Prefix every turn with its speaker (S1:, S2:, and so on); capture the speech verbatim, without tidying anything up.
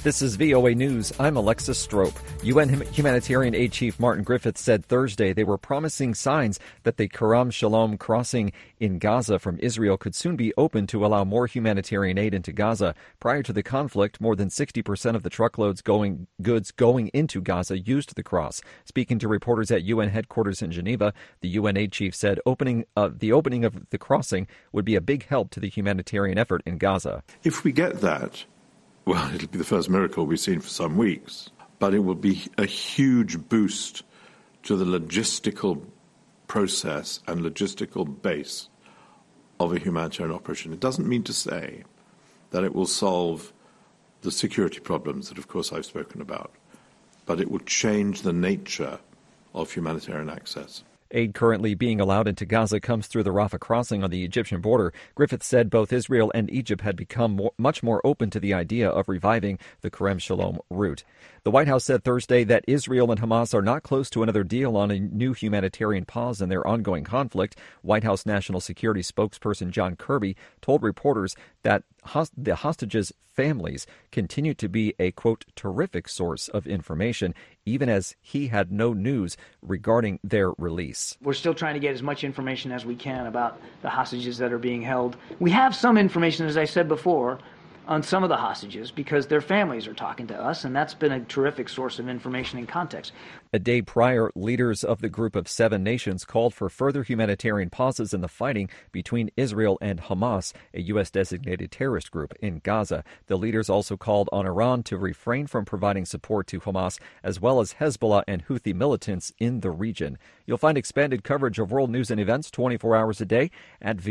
S1: This is V O A News. I'm Alexis Strope. U N Humanitarian Aid Chief Martin Griffiths said Thursday they were promising signs that the Kerem Shalom crossing in Gaza from Israel could soon be open to allow more humanitarian aid into Gaza. Prior to the conflict, more than sixty percent of the truckloads going goods going into Gaza used the cross. Speaking to reporters at U N headquarters in Geneva, the U N aid chief said opening uh, the opening of the crossing would be a big help to the humanitarian effort in Gaza.
S2: If we get that, well, it'll be the first miracle we've seen for some weeks, but it will be a huge boost to the logistical process and logistical base of a humanitarian operation. It doesn't mean to say that it will solve the security problems that, of course, I've spoken about, but it will change the nature of humanitarian access.
S1: Aid currently being allowed into Gaza comes through the Rafah crossing on the Egyptian border. Griffiths said both Israel and Egypt had become more, much more open to the idea of reviving the Kerem Shalom route. The White House said Thursday that Israel and Hamas are not close to another deal on a new humanitarian pause in their ongoing conflict. White House National Security spokesperson John Kirby told reporters that host- the hostages' families continue to be a, quote, terrific source of information, even as he had no news regarding their release.
S3: We're still trying to get as much information as we can about the hostages that are being held. We have some information, as I said before, on some of the hostages because their families are talking to us, and that's been a terrific source of information and context.
S1: A day prior, leaders of the Group of Seven Nations called for further humanitarian pauses in the fighting between Israel and Hamas, a U S-designated terrorist group in Gaza. The leaders also called on Iran to refrain from providing support to Hamas, as well as Hezbollah and Houthi militants in the region. You'll find expanded coverage of world news and events twenty-four hours a day at